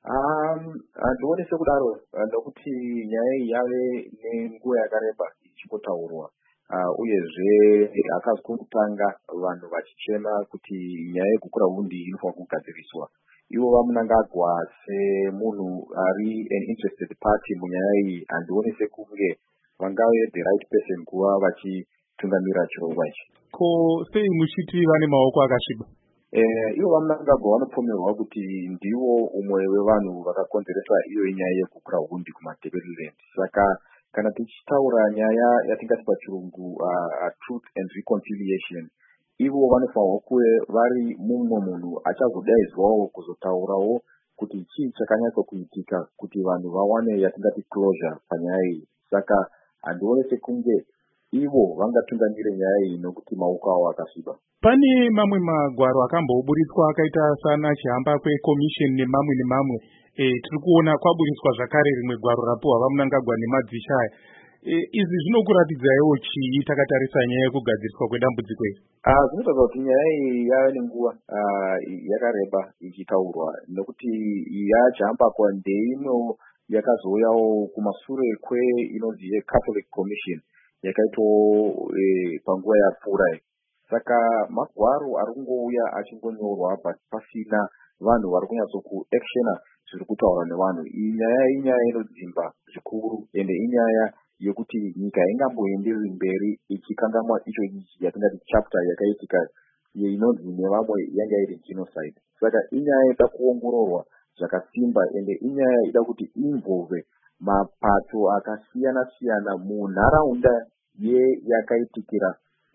Handionese sekudaro nokuti nyaya iyi yave nenguva yakareba ichimbotaurwa. Uyezve hakazi kutanga vanhu vachichema kuti nyaya yekukura hundi inofanira kugadziriswa. Ivo vaMnangagwa semunhu ari an interested party munyaya iyi, handionese kunge vangave the right person kuva vachitungamira chirongwa ichi. Ko sei muchiti vane maoko akasviba? Ivo vaMnangagwa vanopomerwa kuti ndivo umwe wevanhu vakakonzeresa iyo nyaya yekukura hundi kumaDurbanland. Saka kana tichitaura nyaya yatingati pachirungu truth and reconciliation, ivo vanofanirwa kuve vari mumwe munhu achazodaidzwawo kuzotaurawo kuti chii chakanyatsa kuitika kuti vanhu vawane yatingati closure panyaya iyi. Saka handionese kunge ivo vangatungamire nyaya iyi nokuti maoko avo akasviba. Pane mamwe magwaro akamboburitswa akaita sana chihamba kwekomisheni nemamwe. Tiri kuona kwaburitswa zvakare rimwe gwaro rapuhwa vaMnangagwa nemadzishaya. Izvi zvinokuratidzaiwo chii takatarisa nyaya yekugadziriswa kwedambudziko iri? Zvinotaridza kuti nyaya iyi yave nenguva yakareba ichitaurwa, nokuti yachihambakwa ndeino yakazouyawo kumashure kweinonzi yeCatholic Commission yakaitawo panguva yapfuura. Saka magwaro ari kungouya achingonyorwa pasina vanhu vari kunyatsokuactiona zviri kutaurwa nevanhu. Iyi nyaya inodzimba zvikuru, ende inyaya yekuti nyika ingamboendereri mberi ichikanganwa icho yatingati chapter yakaitika inonzi nevamwe yanga iri genocide. Saka inyaya ida kuongororwa zvakasimba, ende inyaya ida kuti involve mapato akasiyana-siyana munharaunda yakaitikira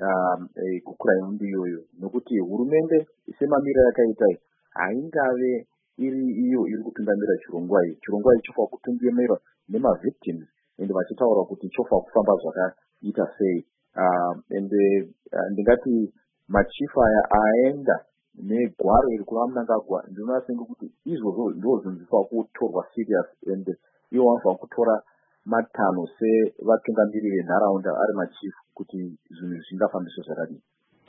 kukura hundi iyoyo, nokuti hurumende semamira yakaita haingave iri iyo iri kutungamira chirongwa iyi. Chirongwa ichi chofanira kutungamirwa nemavictims, ende vachitaura kuti chofanira kufamba zvakaita sei. Ende ndingati machifu aya aenda negwaro iri kuvaMnangagwa, ndinoona senge kuti izvozvo ndizvo zvinofanira kutorwa serious, ende ivo vanofanira kutora matanho sevatungamiriri venharaunda ari machifu kuti zvinhu zvingafambiswa zvakadii.